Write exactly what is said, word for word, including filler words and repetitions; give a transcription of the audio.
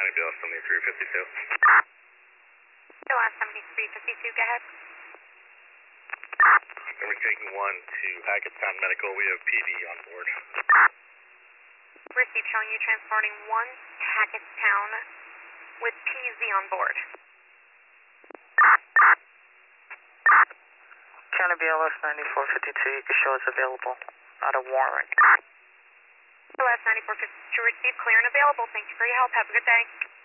County B L S seventy-three fifty-two. B L S seventy-three fifty-two, go ahead. And we're taking one to Hackettstown Medical. We have P D on board. Received, showing you transporting one to Hackettstown with P Z on board. County B L S ninety-four fifty-two, you can show it's available. Not a warrant. B L S ninety-four fifty-two, received, clear and available. Thank you for your help. Have a good day.